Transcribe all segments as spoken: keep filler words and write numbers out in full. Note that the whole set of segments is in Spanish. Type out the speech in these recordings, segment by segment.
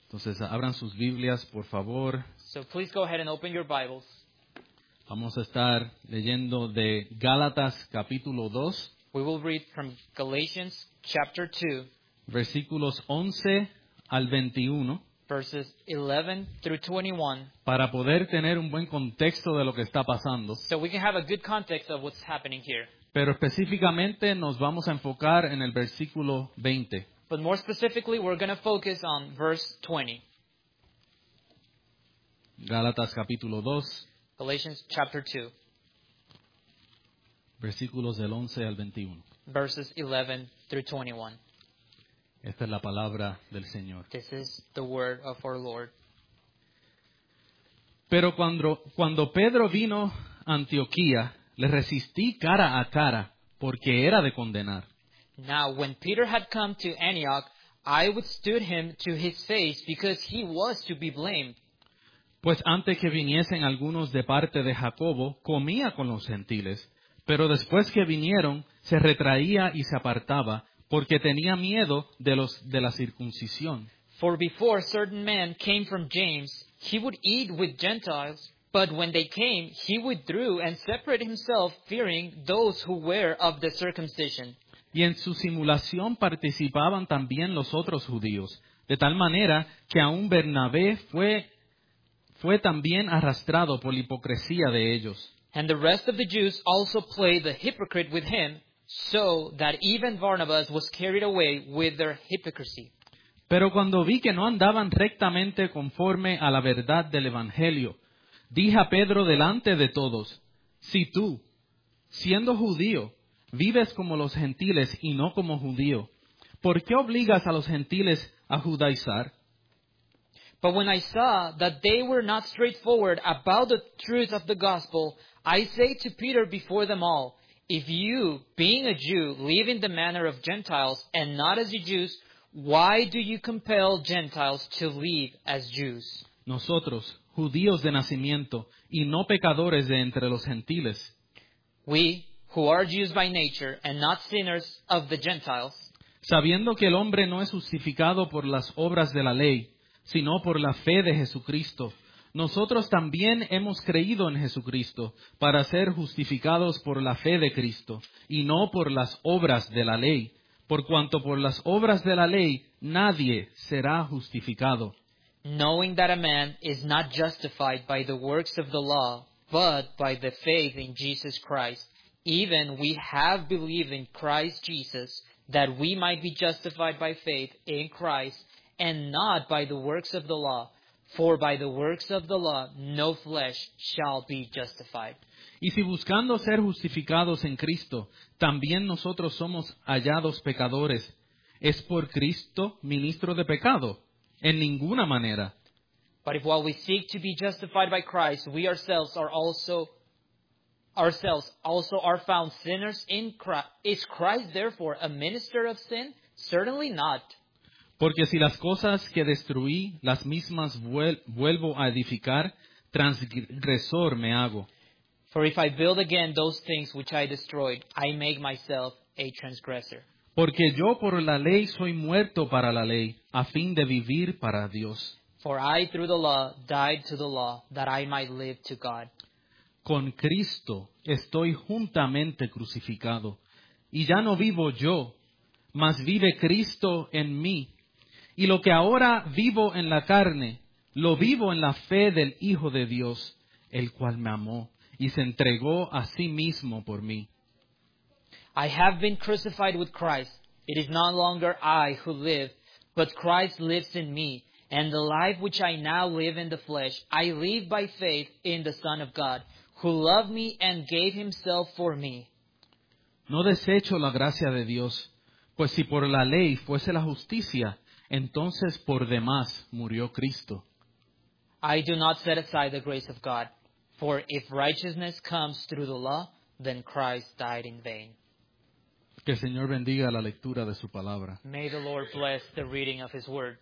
Entonces, abran sus Biblias, por favor. So please go ahead and open your Bibles. Vamos a estar leyendo de Gálatas capítulo dos, We will read from Galatians chapter two, versículos once al veintiuno, verses eleven through twenty-one, para poder tener un buen contexto de lo que está pasando. so we can have a good context of what's happening here. Pero específicamente nos vamos a enfocar en el versículo veinte. But more specifically, we're going to focus on verse twenty. Gálatas capítulo dos, Galatians chapter two, versículos del once al veintiuno. verses eleven through twenty-one. Esta es la palabra del Señor. This is the word of our Lord. Pero cuando, cuando Pedro vino a Antioquía, le resistí cara a cara, porque era de condenar. Now, when Peter had come to Antioch, I withstood him to his face because he was to be blamed. Pues antes que viniesen algunos de parte de Jacobo, comía con los gentiles, pero después que vinieron, se retraía y se apartaba, porque tenía miedo de los de la circuncisión. For before certain men came from James, he would eat with Gentiles, but when they came, he withdrew and separated himself, fearing those who were of the circumcision. Y en su simulación participaban también los otros judíos, de tal manera que aún Bernabé fue, fue también arrastrado por la hipocresía de ellos. And the rest of the Jews also played the hypocrite with him, so that even Barnabas was carried away with their hypocrisy. Pero cuando vi que no andaban rectamente conforme a la verdad del Evangelio, dije a Pedro delante de todos, si tú, siendo judío, vives como los gentiles y no como judío, ¿por qué obligas a los gentiles a judaizar? But when I saw that they were not straightforward about the truth of the gospel, I say to Peter before them all, if you, being a Jew, live in the manner of Gentiles and not as the Jews, why do you compel Gentiles to live as Jews? Nosotros, judíos de nacimiento y no pecadores de entre los gentiles, We, who are Jews by nature and not sinners of the Gentiles, sabiendo que el hombre no es justificado por las obras de la ley, sino por la fe de Jesucristo, nosotros también hemos creído en Jesucristo para ser justificados por la fe de Cristo y no por las obras de la ley, por cuanto por las obras de la ley nadie será justificado. knowing that a man is not justified by the works of the law, but by the faith in Jesus Christ. Even we have believed in Christ Jesus, that we might be justified by faith in Christ, and not by the works of the law. For by the works of the law no flesh shall be justified. Y si buscando ser justificados en Cristo, también nosotros somos hallados pecadores, ¿es por Cristo ministro de pecado? En ninguna manera. But if while we seek to be justified by Christ, we ourselves are also ourselves also are found sinners in Christ, is Christ therefore a minister of sin? Certainly not. Porque si las cosas que destruí, las mismas vuel- vuelvo a edificar, transgresor me hago. For if I build again those things which I destroyed, I make myself a transgressor. Porque yo por la ley soy muerto para la ley, a fin de vivir para Dios. For I through the law died to the law, that I might live to God. Con Cristo estoy juntamente crucificado, y ya no vivo yo, mas vive Cristo en mí. Y lo que ahora vivo en la carne, lo vivo en la fe del Hijo de Dios, el cual me amó y se entregó a sí mismo por mí. I have been crucified with Christ. It is no longer I who live, but Christ lives in me. And the life which I now live in the flesh, I live by faith in the Son of God, who loved me and gave himself for me. No desecho la gracia de Dios, pues si por la ley fuese la justicia, entonces por demás murió Cristo. I do not set aside the grace of God, for if righteousness comes through the law, then Christ died in vain. Que el Señor bendiga la lectura de su palabra. May the Lord bless the reading of his word.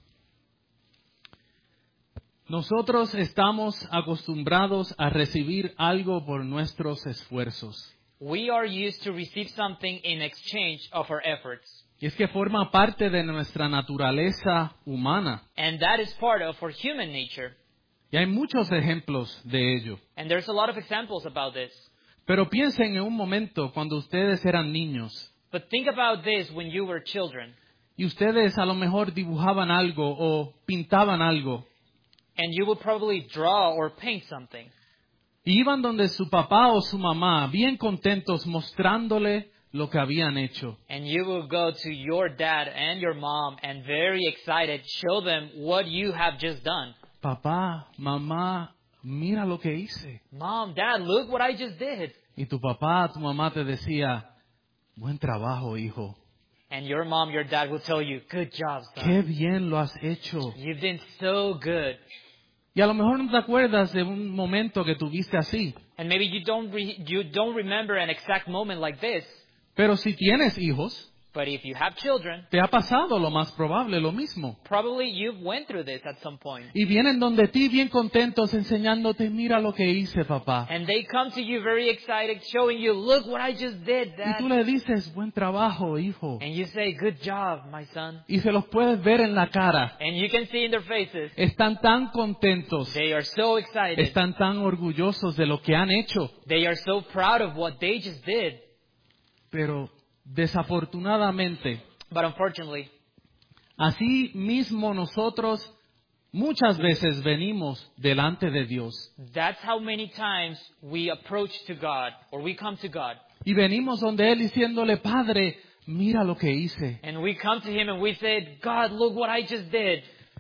Nosotros estamos acostumbrados a recibir algo por nuestros esfuerzos. We are used to receive something in exchange of our efforts. Y es que forma parte de nuestra naturaleza humana. And that is part of our human nature. Y hay muchos ejemplos de ello. And there's a lot of examples about this. Pero piensen en un momento cuando ustedes eran niños But think about this when you were children. y ustedes a lo mejor dibujaban algo o pintaban algo. And you would probably draw or paint something. Y iban donde su papá o su mamá, bien contentos, mostrándole lo que habían hecho. And you will go to your dad and your mom and very excited show them what you have just done. Papá, mamá, mira lo que hice. Mom, Dad, look what I just did. Y tu papá, tu mamá te decía, buen trabajo, hijo. And your mom, your dad will tell you, good job, son. Qué bien lo has hecho. You've been so good. Y a lo mejor no te acuerdas de un momento que tuviste así. And maybe you don't re- you don't remember an exact moment like this. Pero si tienes hijos, But if you have children, te ha pasado lo más probable, lo mismo. probably you've went through this at some point. Y vienen donde ti bien contentos enseñándote, mira lo que hice, papá. And they come to you very excited, showing you, look what I just did, Y Dad. tú le dices, buen trabajo, hijo. And you say, good job, my son. Y se los puedes ver en la cara. And you can see in their faces, Están tan contentos. they are so excited. Están tan orgullosos de lo que han hecho. They are so proud of what they just did. Pero desafortunadamente, But unfortunately, así mismo nosotros muchas veces venimos delante de Dios. that's how many times we approach to God, or we come to God. Y venimos donde Él diciéndole, Padre, mira lo que hice. And we come to Him and we say, God, look what I just did.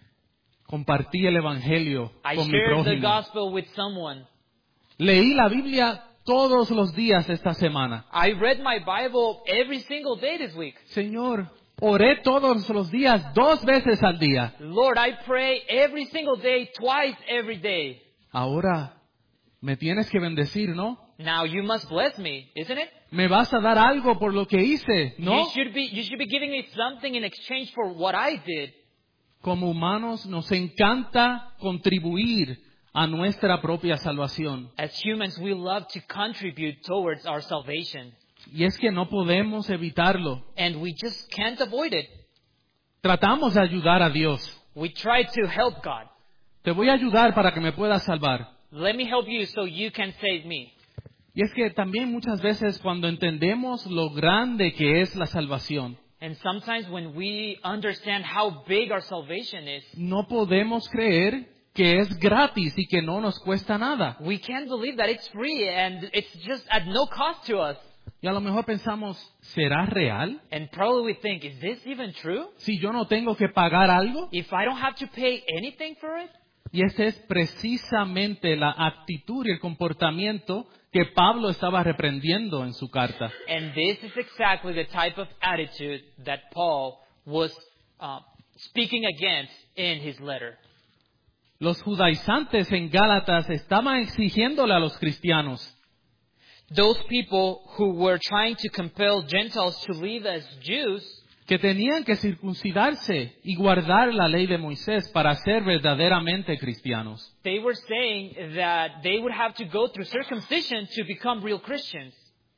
Compartí el Evangelio I con mi shared the prójimo. gospel with someone. Leí la Biblia todos los días esta semana. I read my Bible every single day this week. Señor, oré todos los días, dos veces al día. Lord, I pray every single day, twice every day. Ahora me tienes que bendecir, ¿no? Now you must bless me, isn't it? Me vas a dar algo por lo que hice, ¿no? You should be, you should be giving me something in exchange for what I did. Como humanos nos encanta contribuir a nuestra propia salvación. As humans, we love to contribute towards our salvation. Y es que no podemos evitarlo. And we just can't avoid it. Tratamos de ayudar a Dios. We try to help God. Te voy a ayudar para que me puedas salvar. Let me help you so you can save me. Y es que también muchas veces cuando entendemos lo grande que es la salvación, And sometimes when we understand how big our salvation is, no podemos creer que es gratis y que no nos cuesta nada. we can't believe that it's free and it's just at no cost to us. Y a lo mejor pensamos, ¿será real? And probably we think, is this even true? Si yo no tengo que pagar algo. If I don't have to pay anything for it? Y esa es precisamente la actitud y el comportamiento que Pablo estaba reprendiendo en su carta. And this is exactly the type of attitude that Paul was uh, speaking against in his letter. Los judaizantes en Gálatas estaban exigiéndole a los cristianos Those people who were trying to compel Gentiles to live as Jews, que tenían que circuncidarse y guardar la ley de Moisés para ser verdaderamente cristianos. they were saying that they would have to go through circumcision to become real Christians.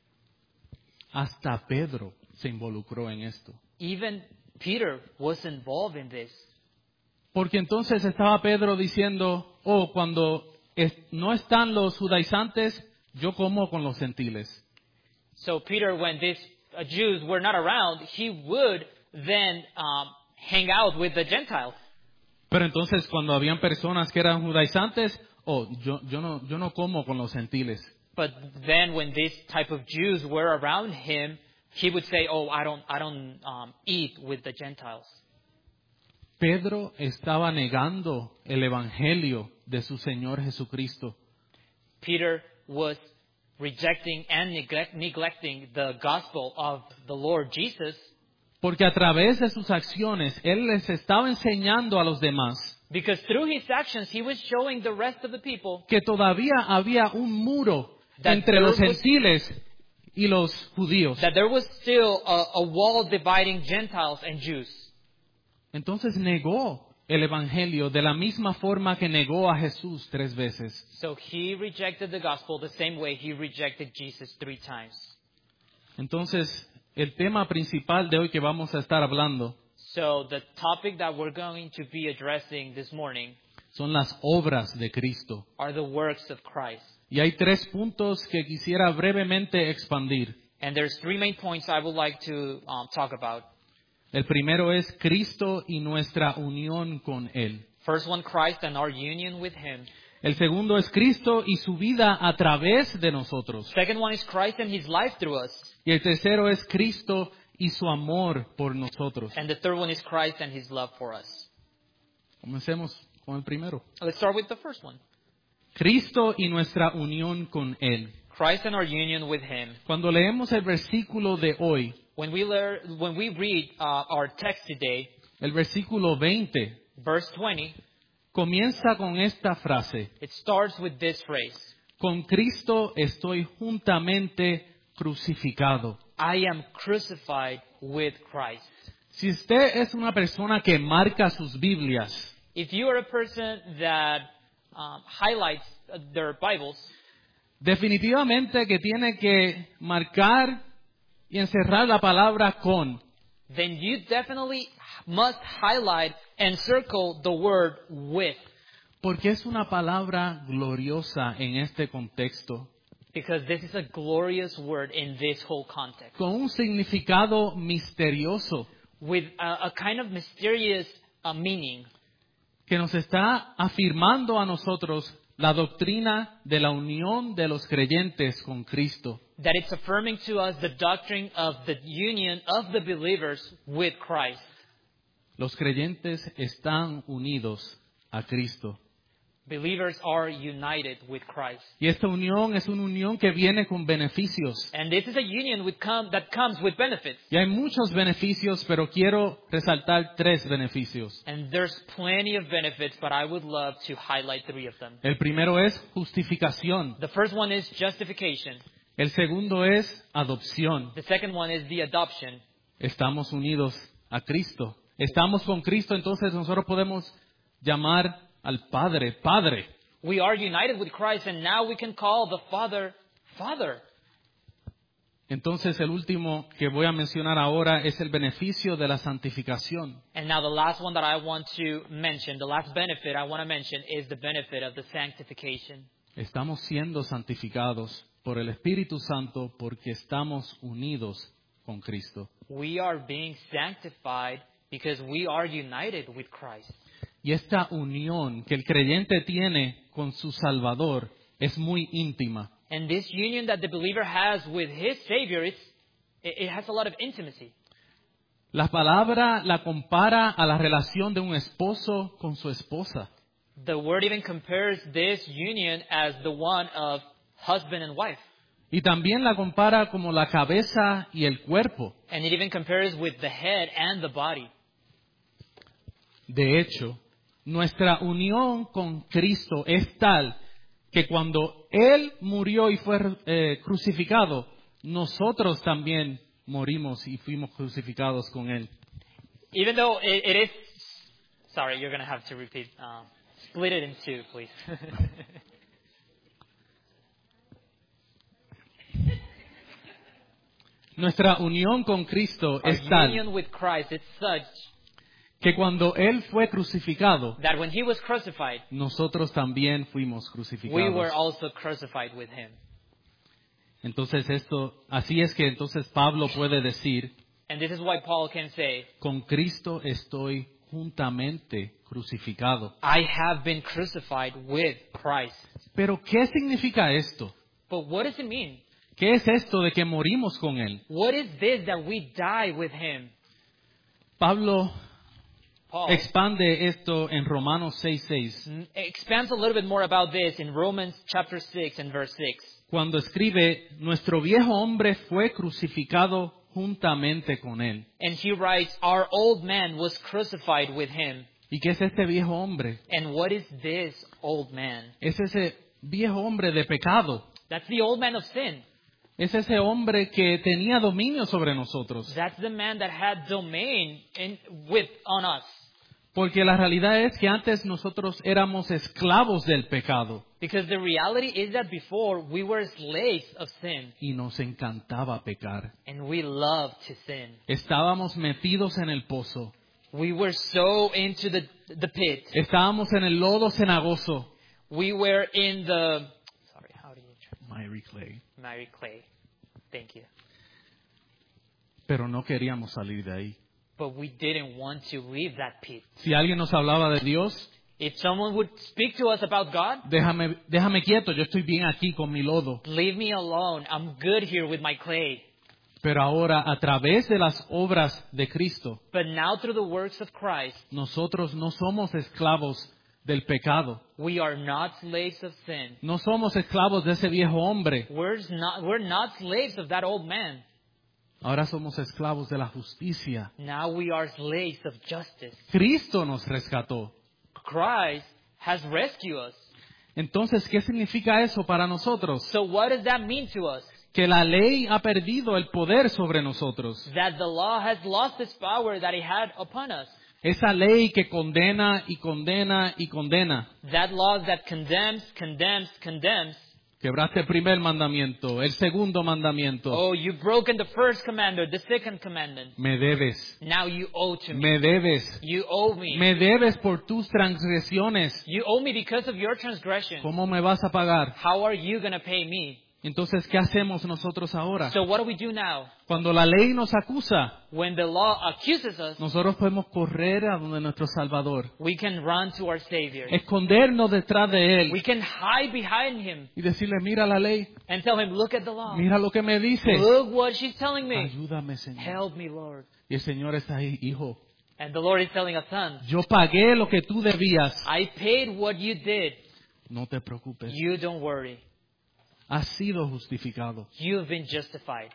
Hasta Pedro se involucró en esto. Even Peter was involved in this. Porque entonces estaba Pedro diciendo, oh, cuando es- no están los judaizantes, yo como con los gentiles. So Peter, when these uh, Jews were not around, he would then um, hang out with the Gentiles. Pero entonces cuando habían personas que eran judaizantes, oh, yo, yo, no, yo no como con los gentiles. But then when this type of Jews were around him, he would say, oh, I don't, I don't um, eat with the Gentiles. Pedro estaba negando el evangelio de su Señor Jesucristo. Peter was rejecting and neglect, neglecting the gospel of the Lord Jesus, Porque a través de sus acciones, Él les estaba enseñando a los demás because through his actions he was showing the rest of the people que todavía había un muro That entre there los was- gentiles y los judíos. that there was still a, a wall dividing Gentiles and Jews. Entonces negó el evangelio de la misma forma que negó a Jesús tres veces. So he rejected the gospel the same way he rejected Jesus three times. Entonces, el tema principal de hoy que vamos a estar hablando So the topic that we're going to be addressing this morning son las obras de Cristo. are the works of Christ. Y hay tres puntos que quisiera brevemente expandir. And there's three main points I would like to um, talk about. El primero es Cristo y nuestra unión con Él. First one, Christ and our union with Him. El segundo es Cristo y su vida a través de nosotros. Second one is Christ and His life through us. Y el tercero es Cristo y su amor por nosotros. And the third one is Christ and His love for us. Comencemos con el primero. Let's start with the first one. Cristo y nuestra unión con Él. Christ and our union with Him. Cuando leemos el versículo de hoy, When we learn, when we read uh, our text today, el versículo veinte, verse twenty, comienza con esta frase: it starts with this phrase: con Cristo estoy juntamente crucificado. I am crucified with Christ. Si usted es una persona que marca sus Biblias, If you are a person that um, highlights uh, their Bibles, definitivamente que tiene que marcar y encerrar la palabra con. then you definitely must highlight and circle the word with, Porque es una palabra gloriosa en este contexto, because this is a glorious word in this whole context, con un significado misterioso with a, a kind of mysterious uh, meaning que nos está afirmando a nosotros la doctrina de la unión de los creyentes con Cristo. that it's affirming to us the doctrine of the union of the believers with Christ. Los creyentes están unidos a Cristo. Believers are united with Christ. Y esta unión es una unión que viene con beneficios. And this is a union with com- that comes with benefits. Y hay muchos beneficios, pero quiero resaltar tres beneficios. And there's plenty of benefits, but I would love to highlight three of them. El primero es justificación. The first one is justification. El segundo es adopción. The second one is the adoption. Estamos unidos a Cristo. Estamos con Cristo, entonces nosotros podemos llamar al Padre, Padre. We are united with Christ, and now we can call the Father, Father. Entonces el último que voy a mencionar ahora es el beneficio de la santificación. And now the last one that I want to mention, the last benefit I want to mention is the benefit of the sanctification. Estamos siendo santificados por el Espíritu Santo porque estamos unidos con Cristo. We are being sanctified because we are united with Christ. Y esta unión que el creyente tiene con su Salvador es muy íntima. And this union that the believer has with his Savior, it's, it it has a lot of intimacy. La palabra la compara a la relación de un esposo con su esposa. The word even compares this union as the one of husband and wife. Y también la compara como la cabeza y el cuerpo. And it even compares with the head and the body. De hecho, nuestra unión con Cristo es tal que cuando Él murió y fue eh, crucificado, nosotros también morimos y fuimos crucificados con Él. Even though it, it is, sorry, you're going to have to repeat. Um, split it in two, please. Nuestra unión con Cristo Our es tal union with Christ is such que cuando Él fue crucificado, that when He was crucified, nosotros también fuimos we were crucificados. also crucified with Him. Entonces esto, así es que entonces Pablo puede decir, And this is why Paul can say, con Cristo estoy juntamente crucificado. I have been crucified with Christ. Pero ¿qué significa esto? But what does it mean? ¿Qué es esto de que morimos con Él? What is this that we die with Him? Pablo Paul expande esto en Romanos seis seis, mm, expands a little bit more about this in Romans chapter six and verse six. cuando escribe, nuestro viejo hombre fue crucificado juntamente con Él. And he writes, our old man was crucified with Him. ¿Y qué es este viejo hombre? And what is this old man? Es ese viejo hombre de pecado. That's the old man of sin. Es ese hombre que tenía dominio sobre nosotros. That's the man that had domain in, with on us. Porque la realidad es que antes nosotros éramos esclavos del pecado Because the reality is that before we were slaves of sin y nos encantaba pecar. and we loved to sin. Estábamos metidos en el pozo. We were so into the, the pit. Estábamos en el lodo cenagoso. We were in the, sorry, how do you try? Miry clay. Mary Clay. Thank you. Pero no queríamos salir de ahí. But we didn't want to leave that pit. Si alguien nos hablaba de Dios, If someone would speak to us about God, déjame, déjame quieto, yo estoy bien aquí con mi lodo. leave me alone. I'm good here with my clay. Pero ahora, a través de las obras de Cristo, But now through the works of Christ, nosotros no somos esclavos del pecado. we are not slaves of sin. No somos esclavos de ese viejo hombre. We're not, we're not slaves of that old man. Ahora somos esclavos de la justicia. Now we are slaves of justice. Cristo nos rescató. Christ has rescued us. Entonces, ¿qué significa eso para nosotros? So what does that mean to us? Que la ley ha perdido el poder sobre nosotros. That the law has lost its power that it had upon us. Esa ley que condena y condena y condena. That law that condemns, condemns, condemns. Quebraste el primer mandamiento, el segundo mandamiento. Oh, you've broken the first commandment, the second commandment. Me debes, Now you owe to me. me debes, You owe me. me debes por tus transgresiones. You owe me because of your transgression. ¿Cómo me vas a pagar? How are you going to pay me? Entonces, ¿qué hacemos nosotros ahora? So what do we do now? Cuando la ley nos acusa, When the law accuses us, nosotros podemos correr a donde nuestro Salvador, we can run to our Savior. escondernos detrás de We Él can hide behind Him y decirle, mira la ley, and tell Him, look at the law. mira lo que me dice. Look what she's telling me. Ayúdame, Señor. Help me, Lord. Y el Señor está ahí, hijo. And the Lord is telling us, son, Yo pagué lo que tú debías. I paid what you did. No te preocupes. You don't worry. Has sido justificado. You've been justified.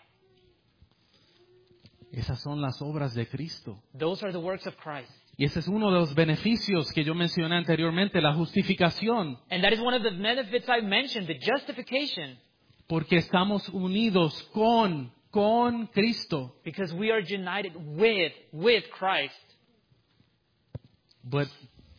Esas son las obras de Cristo. Those are the works of Christ. Y ese es uno de los beneficios que yo mencioné anteriormente, la justificación. And that is one of the benefits I mentioned, the justification. Porque estamos unidos con, con Cristo. Because we are united with, with Christ. But,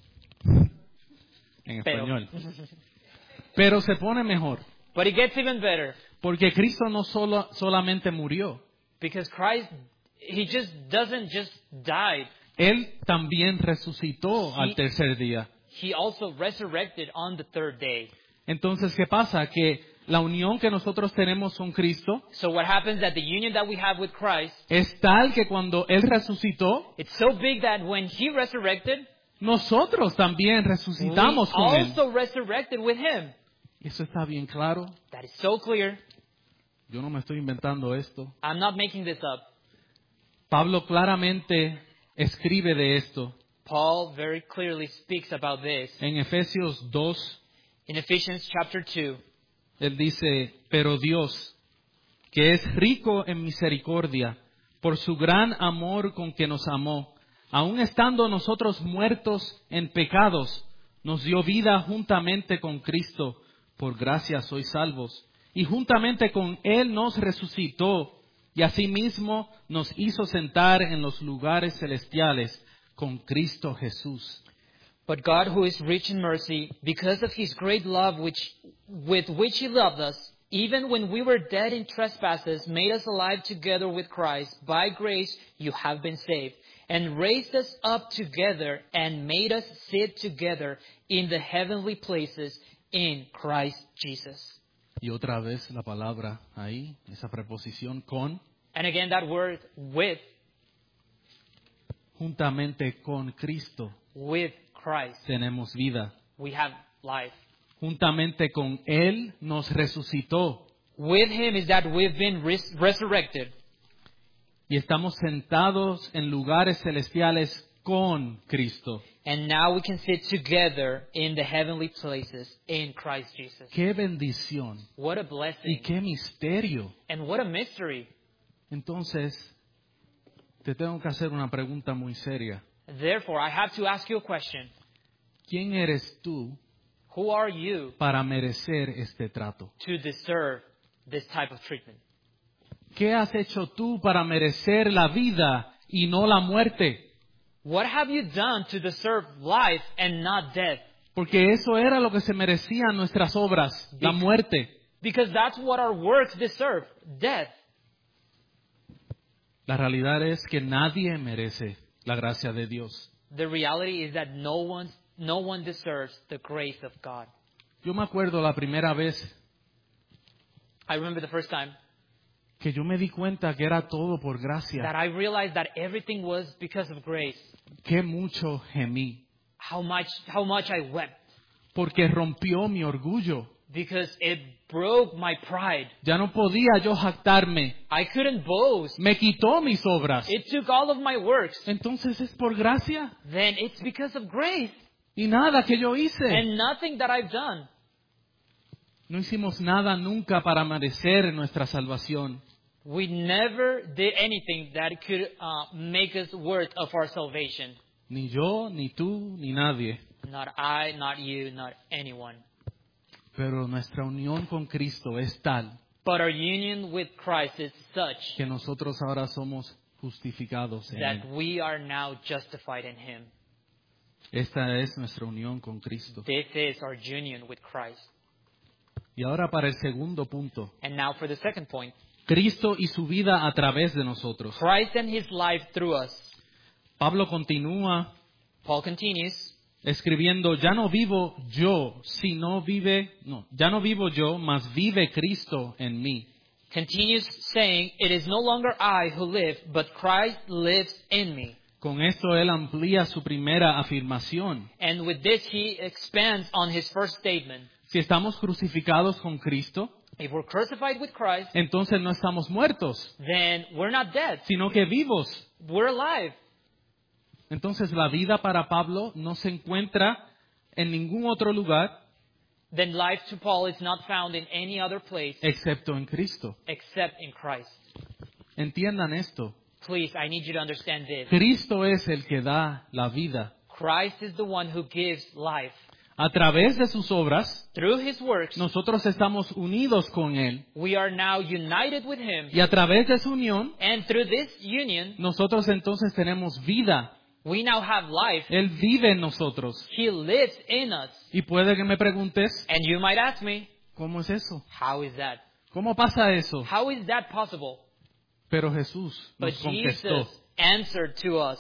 en Pero, español. Pero se pone mejor. but it gets even better. Porque Cristo no solo, solamente murió. Because Christ, He just doesn't just die. Él también resucitó al tercer día. He also resurrected on the third day. Entonces, ¿qué pasa? Que la unión que nosotros tenemos con Cristo So what happens that the union that we have with Christ, es tal que cuando Él resucitó, it's so big that when He resurrected, nosotros también we resucitamos con Él. also resurrected with Him. Eso está bien claro. That is so clear. Yo no me estoy inventando esto. I'm not making this up. Pablo claramente escribe de esto Paul very clearly speaks about this. en Efesios dos. In Ephesians chapter two, Él dice, pero Dios, que es rico en misericordia, por su gran amor con que nos amó, aun estando nosotros muertos en pecados, nos dio vida juntamente con Cristo. Por gracia sois salvos. Y juntamente con Él nos resucitó y asimismo nos hizo sentar en los lugares celestiales con Cristo Jesús. but God, who is rich in mercy, because of His great love which, with which He loved us, even when we were dead in trespasses, made us alive together with Christ. By grace you have been saved, and raised us up together, and made us sit together in the heavenly places in Christ Jesus. Y otra vez la palabra ahí, esa preposición con, And again, that word with, juntamente con Cristo with Christ, tenemos vida. we have life. Juntamente con Él nos resucitó With Him is that we've been res- resurrected. y estamos sentados en lugares celestiales con Cristo. And now we can sit together in the heavenly places in Christ Jesus. ¡Qué bendición! What a ¡Y blessing. qué misterio! And what a mystery. Entonces, te tengo que hacer una pregunta muy seria. Therefore, I have to ask you a question. ¿Quién eres tú Who are you para merecer este trato? to deserve this type of treatment? ¿Qué has hecho tú para merecer la vida y no la muerte? What have you done to deserve life and not death? Porque eso era lo que se merecían nuestras obras, la muerte. Because that's what our works deserve, death. La realidad es que nadie merece la gracia de Dios. The reality is that no one, no one deserves the grace of God. Yo me acuerdo la primera vez I remember the first time que yo me di cuenta que era todo por that gracia. I realized that everything was because of grace. Qué mucho gemí. How much, how much I wept. Porque rompió mi orgullo. Because it broke my pride. Ya no podía yo jactarme. I couldn't boast. Me quitó mis obras. It took all of my works. Entonces es por gracia. Then it's because of grace. Y nada que yo hice. And nothing that I've done. No hicimos nada nunca para merecer nuestra salvación. We never did anything that could uh, make us worth of our salvation. Ni yo, ni tú, ni nadie. Not I, not you, not anyone. Pero nuestra unión con Cristo es tal But our union with Christ is such que nosotros ahora somos justificados en that Él. we are now justified in Him. Esta es nuestra unión con Cristo. This is our union with Christ. Y ahora para el segundo punto. And now for the second point. Cristo y su vida a través de nosotros. Christ and His life through us. Pablo continúa Paul continues, escribiendo, ya no vivo yo, sino vive, no, ya no vivo yo, mas vive Cristo en mí. continues saying, it is no longer I who live, but Christ lives in me. Con esto él amplía su primera afirmación. And with this he expands on his first statement. Si estamos crucificados con Cristo, If we're crucified with Christ, entonces no estamos muertos, then we're not dead. sino que vivos. We're alive. Entonces la vida para Pablo no se encuentra en ningún otro lugar Then life to Paul is not found in any other place excepto en Cristo. except in Christ. Entiendan esto. Please, I need you to understand this. Cristo es el que da la vida. Christ is the one who gives life. A través de sus obras, Through his works, nosotros estamos unidos con Él. we are now united with him. Y a través de su unión, And through this union, nosotros entonces tenemos vida. we now have life. Él vive en nosotros. He lives in us. Y puede que me preguntes, And you might ask me, ¿cómo es eso? how is that? ¿Cómo pasa eso? How is that possible? Pero Jesús But nos contestó. Jesus answered to us.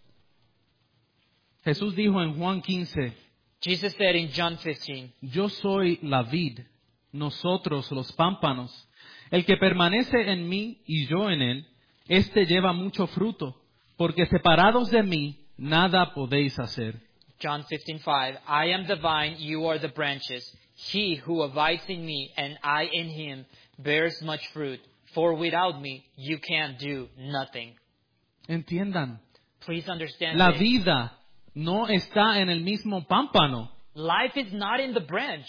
Jesús dijo en Juan quince, Jesus said in John fifteen, yo soy la vid, nosotros los pámpanos. El que permanece en mí y yo en él, éste lleva mucho fruto, porque separados de mí nada podéis hacer. John fifteen five, I am the vine, you are the branches. He who abides in me and I in him bears much fruit. For without me you can do nothing. Entiendan, Please understand la this. vida no está en el mismo pámpano. Life is not in the branch.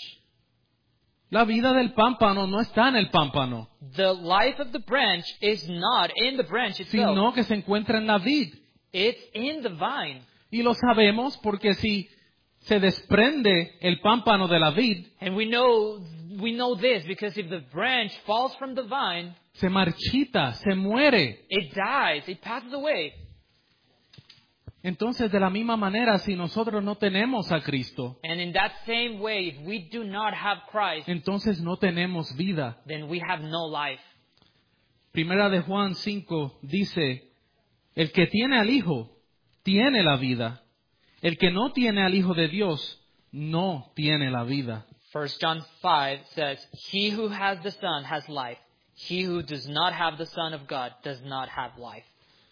La vida del pámpano no está en el pámpano, The life of the branch is not in the branch itself. sino que se encuentra en la vid. It's in the vine. Y lo sabemos porque si se desprende el pámpano de la vid, And we know we know this because if the branch falls from the vine, se marchita, se muere. it dies, it passes away. Entonces, de la misma manera, si nosotros no tenemos a Cristo, And in that same way, if we do not have Christ, entonces no tenemos vida. then we have no life. Primera de Juan cinco dice, el que tiene al Hijo, tiene la vida. El que no tiene al Hijo de Dios, no tiene la vida. First John five says, he who has the Son has life. He who does not have the Son of God does not have life.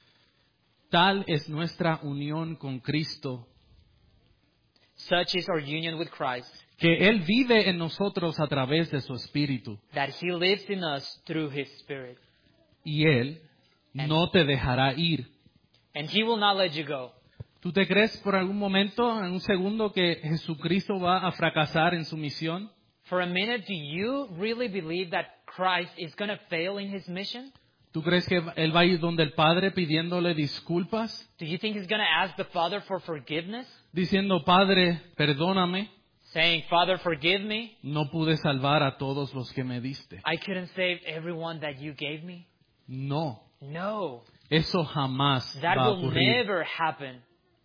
Tal es nuestra unión con Cristo, Such is our union with Christ, que Él vive en nosotros a través de su Espíritu. that he lives in us through his Spirit. Y Él no te dejará ir. And he will not let you go. ¿Tú te crees por algún momento, en un segundo, que Jesucristo va a fracasar en su misión? For a minute, do you really believe that Christ is going to fail in his mission? ¿Tú crees que Él va a ir donde el Padre pidiéndole disculpas? Do you think he's going to ask the Father for forgiveness? Diciendo, Padre, perdóname, Saying, Father, forgive me. no pude salvar a todos los que me diste. I couldn't save everyone that you gave me. No, No, eso jamás that va a will ocurrir. never happen.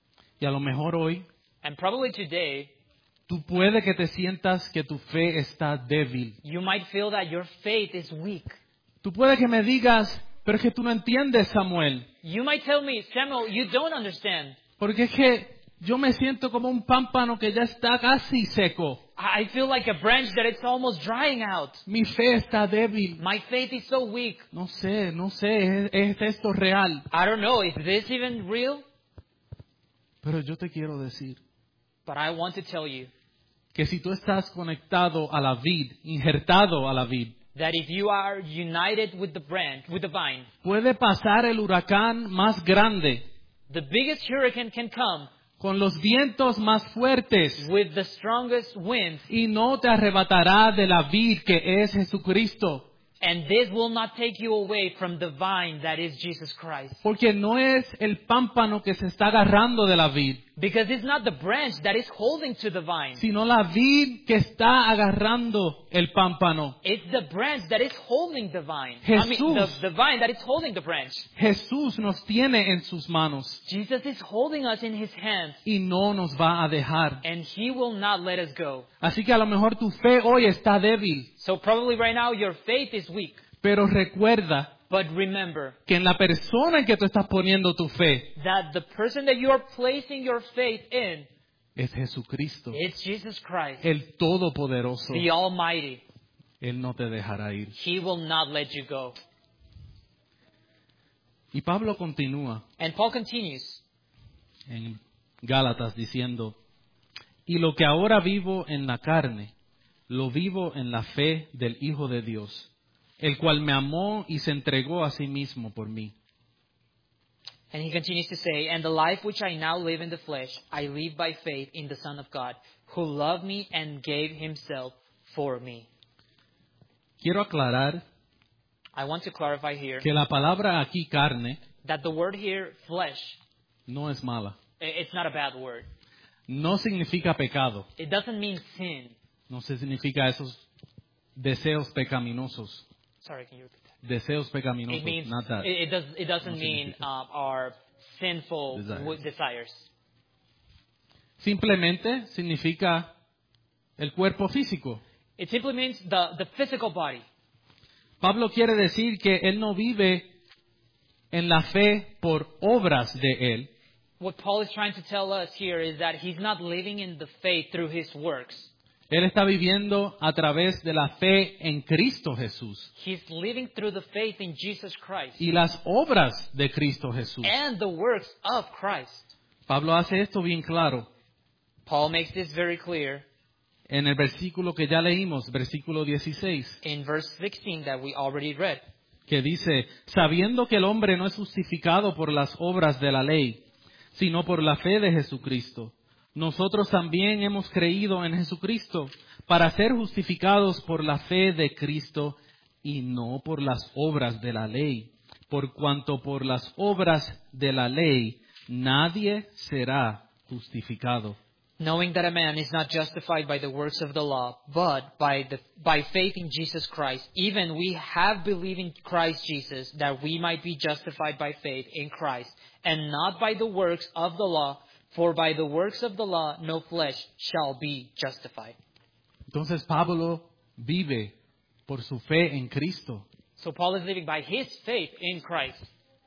Y a lo mejor hoy And probably today, tú puede que te sientas que tu fe está débil. you might feel that your faith is weak. Tú puede que me digas, pero es que tú no entiendes, Samuel. You might tell me, Samuel, you don't understand. Porque es que yo me siento como un pámpano que ya está casi seco. I feel like a branch that it's almost drying out. Mi fe está débil. My faith is so weak. No sé, no sé, ¿es, es esto real? I don't know, is this even real? Pero yo te quiero decir But I want to tell you que si tú estás conectado a la vid, injertado a la vid, that if you are united with the branch, with the vine, puede pasar el huracán más grande, the biggest hurricane can come con los vientos más fuertes, with the strongest winds, y no te arrebatará de la vid que es Jesucristo. and this will not take you away from the vine that is Jesus Christ. Porque no es el pámpano que se está agarrando de la vid, Because it's not the branch that is holding to the vine. sino la vid que está agarrando el pámpano. It's the branch that is holding the vine. I mean, the, Jesús. the vine that is holding the branch. Jesús nos tiene en sus manos Jesus is holding us in His hands, y no nos va a dejar. and He will not let us go. Así que a lo mejor tu fe hoy está débil, So probably right now your faith is weak. pero recuerda But remember que en la persona en que tú estás poniendo tu fe that the person that you are placing your faith in es Jesucristo, is Jesus Christ, el Todopoderoso. the Almighty. Él no te dejará ir. He will not let you go. Y Pablo continúa And Paul continues, en Gálatas diciendo, y lo que ahora vivo en la carne, lo vivo en la fe del Hijo de Dios, el cual me amó y se entregó a sí mismo por mí. and he continues to say, and the life which I now live in the flesh, I live by faith in the Son of God, who loved me and gave Himself for me. Quiero aclarar I want to clarify here que la palabra aquí carne that the word here, flesh, no es mala. i- it's not a bad word. No significa pecado. It doesn't mean sin. No se significa esos deseos pecaminosos. Sorry, can you repeat that? Deseos pecaminosos, It means not that. it, it does. It doesn't No mean significa. um, our sinful Desires. w- desires. Simplemente significa el cuerpo físico. It simply means the, the physical body. Pablo quiere decir que él no vive en la fe por obras de él, What Paul is trying to tell us here is that he's not living in the faith through his works. él está viviendo a través de la fe en Cristo Jesús He's living through the faith in Jesus Christ y las obras de Cristo Jesús. and the works of Christ. Pablo hace esto bien claro Paul makes this very clear en el versículo que ya leímos, versículo dieciséis, in verse sixteen that we already read. que dice, sabiendo que el hombre no es justificado por las obras de la ley, sino por la fe de Jesucristo. Nosotros también hemos creído en Jesucristo para ser justificados por la fe de Cristo y no por las obras de la ley, por cuanto por las obras de la ley nadie será justificado. Knowing that a man is not justified by the works of the law, but by the by faith in Jesus Christ, even we have believed in Christ Jesus, that we might be justified by faith in Christ, and not by the works of the law, for by the works of the law no flesh shall be justified. Entonces Pablo vive por su fe en Cristo. So Paul is living by his faith in Christ.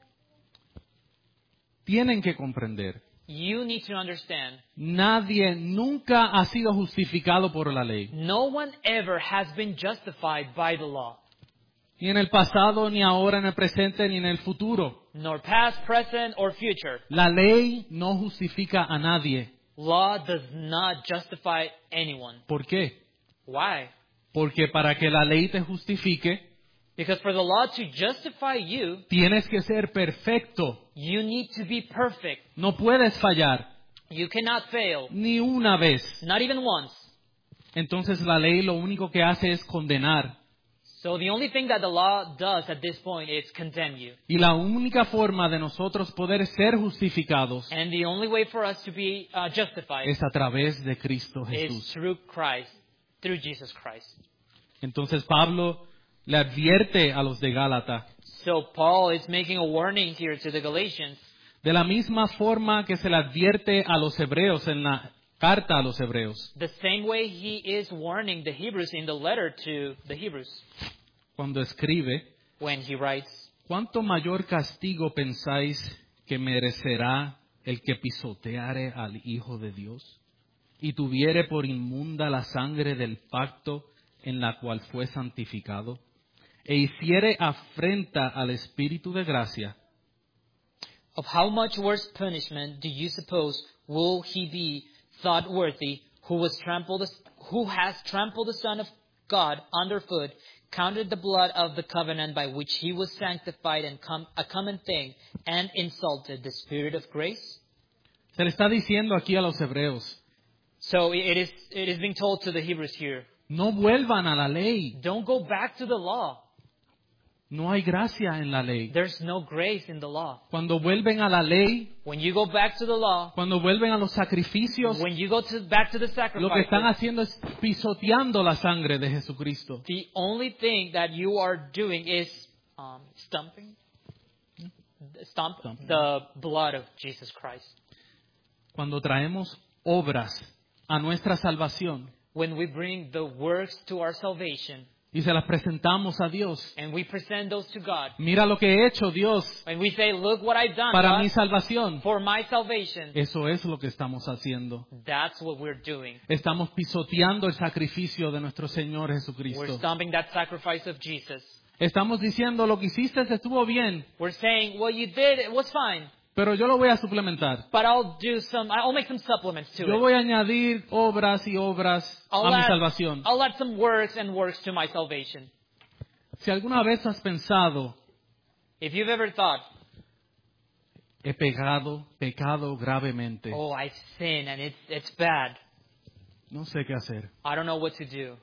Tienen que comprender, You need to understand, nadie nunca ha sido justificado por la ley. no one ever has been justified by the law, Ni en el pasado, ni ahora, en el presente, ni en el futuro. nor past, present, or future. La ley no justifica a nadie. Law does not justify anyone. ¿Por qué? Why? Porque para que la ley te justifique, Because for the law to justify you, tienes que ser perfecto. you need to be perfect. No puedes fallar You cannot fail, ni una vez. not even once. Entonces la ley lo único que hace es condenar. So the only thing that the law does at this point is condemn you. Y la única forma de nosotros poder ser justificados And the only way for us to be uh, justified es a través de Cristo is Jesús. through Christ, through Jesus Christ. Entonces Pablo le advierte a los de Gálata, So Paul is making a warning here to the Galatians. De la misma forma que se le advierte a los hebreos en la carta a los hebreos. The same way he is warning the Hebrews in the letter to the Hebrews Cuando escribe, when he writes, ¿cuánto mayor castigo pensáis que merecerá el que pisoteare al Hijo de Dios y tuviere por inmunda la sangre del pacto en la cual fue santificado e hiciere afrenta al Espíritu de gracia? of how much worse punishment do you suppose will he be thought worthy who was trampled, who has trampled the Son of God underfoot, counted the blood of the covenant by which he was sanctified and com- a common thing, and insulted the Spirit of grace? Se le está diciendo aquí a los hebreos, So it is, it is being told to the Hebrews here, no vuelvan a la ley, don't go back to the law. no hay gracia en la ley. There's no grace in the law. Cuando vuelven a la ley, When you go back to the law, cuando vuelven a los sacrificios, when you go to, back to the lo que están sacrifice, haciendo es pisoteando la sangre de Jesucristo. the only thing that you are doing is um, stumping, stomp Stomping. the blood of Jesus Christ. Cuando traemos obras a nuestra salvación When we bring the works to our salvation y se las presentamos a Dios, and we present those to God, mira lo que he hecho Dios and we say, look what I've done, para God, mi salvación. for my salvation, Eso es lo que estamos haciendo. that's what we're doing. Estamos pisoteando el sacrificio de nuestro Señor We're Jesucristo. stomping that sacrifice of Jesus. Estamos diciendo lo que hiciste estuvo bien, We're saying, what you did, it was fine, pero yo lo voy a suplementar. but I'll do some, I'll make some supplements to Yo it. voy a añadir obras y obras I'll a mi add, salvación. I'll add some works and works to my salvation. Si alguna vez has pensado, If you've ever thought, he pecado, pecado gravemente, oh, I've sinned and it's, it's bad, no sé qué hacer. I don't know what to do.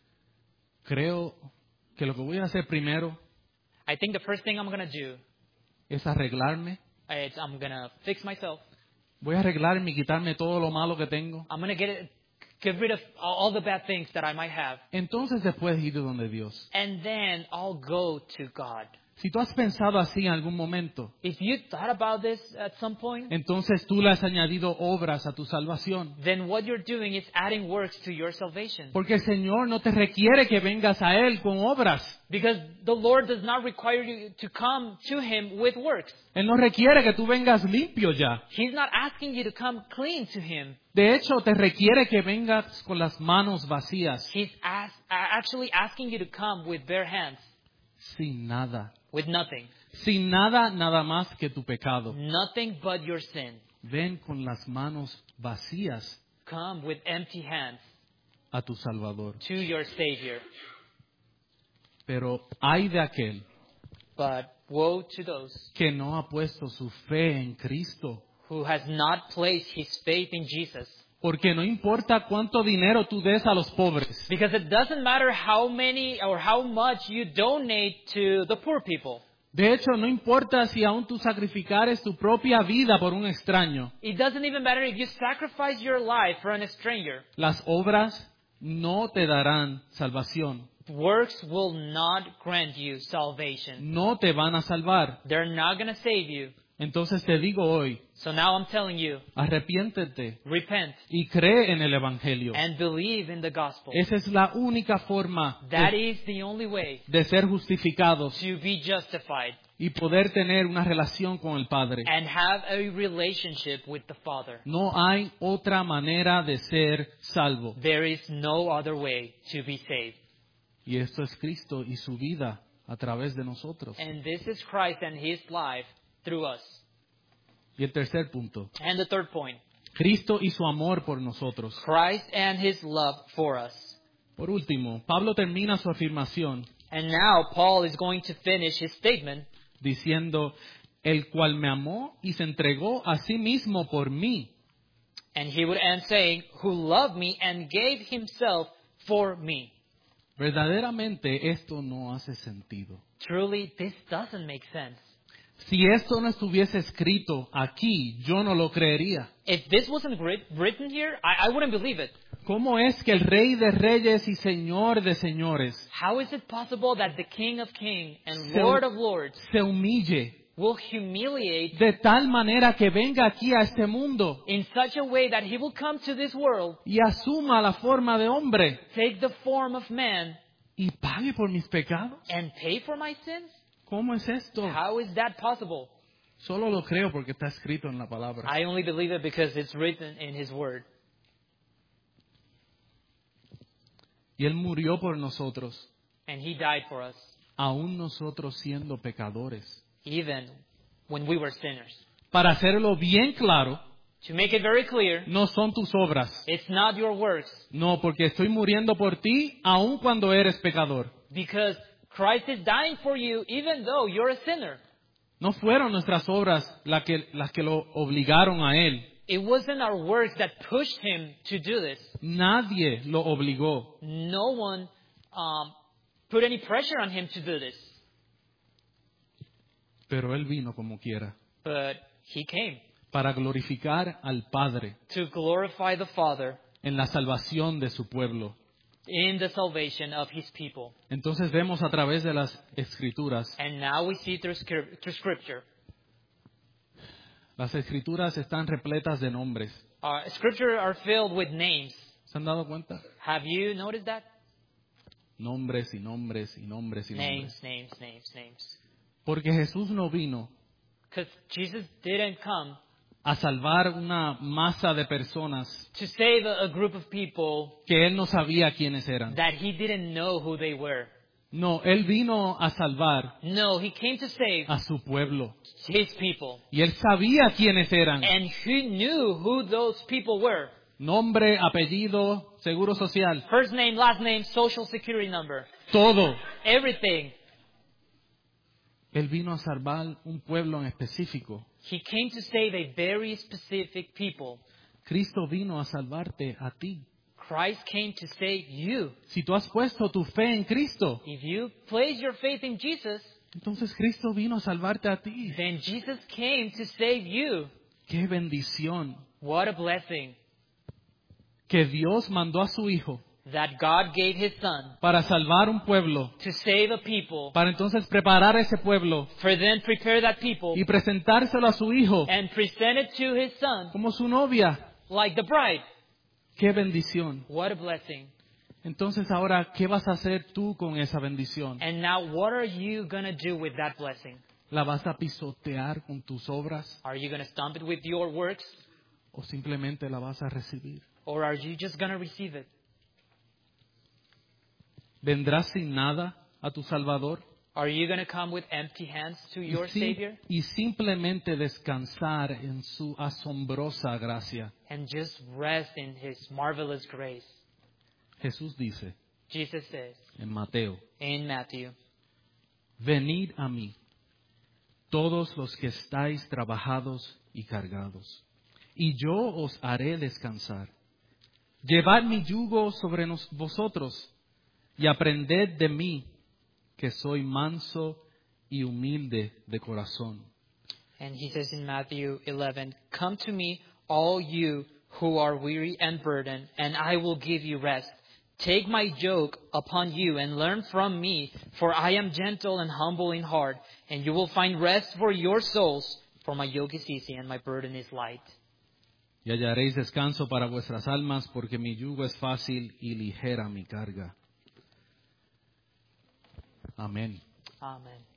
Creo que lo que voy a hacer primero I think the first thing I'm going to do es arreglarme. is I'm going to fix myself. Voy a arreglarme y quitarme todo lo malo que tengo. I'm going to get it, get rid of all the bad things that I might have. Entonces después ir donde Dios. And then I'll go to God. Si tú has pensado así en algún momento, If you thought about this at some point, entonces tú le has añadido obras a tu salvación. then what you're doing is adding works to your salvation. Porque el Señor no te requiere que vengas a Él con obras. Because the Lord does not require you to come to Him with works. Él no requiere que tú vengas limpio ya. He's not asking you to come clean to Him. De hecho, te requiere que vengas con las manos vacías, He's ask, actually asking you to come with bare hands, sin nada. with nothing. Sin nada, nada más que tu pecado. Nothing but your sin. Ven con las manos vacías Come with empty hands a tu Salvador. to your Savior. Pero hay de aquel But woe to those que no ha puesto su fe en Cristo. who has not placed his faith in Jesus. Porque no importa cuánto dinero tú des a los pobres. Because it doesn't matter how many or how much you donate to the poor people. De hecho, no importa si aún tú sacrificares tu propia vida por un extraño. It doesn't even matter if you sacrifice your life for a stranger. Las obras no te darán salvación. Works will not grant you salvation. No te van a salvar. They're not going to save you. Entonces te digo hoy, So now I'm telling you, arrepiéntete repent y cree en el Evangelio. and believe in the gospel. Esa es la única forma That de, is the only way de ser justificados to be justified y poder tener una relación con el Padre. and have a relationship with the Father. No hay otra manera de ser salvo. There is no other way to be saved. Y esto es Cristo y su vida a través de nosotros. And this is Christ and His life through us. Y el tercer punto, And the third point, Cristo y su amor por nosotros. Christ and His love for us. Por último, Pablo termina su afirmación And now Paul is going to finish his statement diciendo, el cual me amó y se entregó a sí mismo por mí. and he would end saying, who loved me and gave himself for me. Verdaderamente esto no hace sentido. Truly, this doesn't make sense. Si esto no estuviese escrito aquí, yo no lo creería. If this wasn't writ- written here, I, I wouldn't believe it. ¿Cómo es que el Rey de Reyes y Señor de Señores How is it possible that the King of Kings and Se- Lord of Lords se humille will humiliate de tal manera que venga aquí a este mundo in such a way that he will come to this world, y asuma la forma de hombre take the form of man, y pague por mis pecados. and pay for my sins? ¿Cómo es esto? How is that possible? Solo lo creo porque está escrito en la palabra. I only believe it because it's written in his word. Y Él murió por nosotros, And he died for us, aún nosotros siendo pecadores. even when we were sinners. Para hacerlo bien claro, To make it very clear, no son tus obras. it's not your works, No, porque estoy muriendo por ti aun cuando eres pecador. because Christ is dying for you even though you're a sinner. No fueron nuestras obras las que, las que lo obligaron a Él. It wasn't our works that pushed him to do this. Nadie lo obligó. No one um, put any pressure on him to do this. Pero Él vino como quiera, But he came para glorificar al Padre to glorify the Father en la salvación de su pueblo. in the salvation of his people. Entonces vemos a través de las Escrituras. And now we see through, scrip- through Scripture. Las Escrituras están repletas de nombres. Uh, scripture are filled with names. ¿Se han dado cuenta? Have you noticed that? Nombres y nombres y nombres y Names, nombres. names, names, names. Porque Jesús no vino Because Jesus didn't come a salvar una masa de personas to save a, a group of people que Él no sabía quiénes eran. that he didn't know who they were. No, Él vino a salvar No, he came to save a su pueblo. his people. Y Él sabía quiénes eran. And he knew who those people were. Nombre, apellido, seguro social, First name, last name, social security number. todo. Everything. Él vino a salvar un pueblo en específico. He came to save a very specific people. Cristo vino a salvarte a ti. Christ came to save you. Si tú has puesto tu fe en Cristo, If you place your faith in Jesus, entonces Cristo vino a salvarte a ti. then Jesus came to save you. ¡Qué bendición! What a blessing Que Dios mandó a su Hijo that God gave his son para salvar un pueblo, to save a people, para entonces preparar a ese pueblo for then prepare that people y presentárselo a su Hijo and present it to his son como su novia. like the bride. ¡Qué bendición! What a blessing. Entonces ahora, ¿qué vas a hacer tú con esa bendición? And now what are you going to do with that blessing? ¿La vas a pisotear con tus obras Are you going to stomp it with your works, o simplemente la vas a recibir? or are you just going to receive it? ¿Vendrás sin nada a tu Salvador? Are you going to come with empty hands to Y, your sim- Savior y simplemente descansar en su asombrosa gracia. and just rest in his marvelous grace? Jesús dice Jesus says en Mateo, in Matthew, venid a mí, todos los que estáis trabajados y cargados, y yo os haré descansar. Llevad mi yugo sobre nos- vosotros y aprended de mí, que soy manso y humilde de corazón. and he says in Matthew eleven, come to me, all you who are weary and burdened, and I will give you rest. Take my yoke upon you and learn from me, for I am gentle and humble in heart, and you will find rest for your souls, for my yoke is easy and my burden is light. Y hallaréis descanso para vuestras almas, porque mi yugo es fácil y ligera mi carga. Amén. Amen.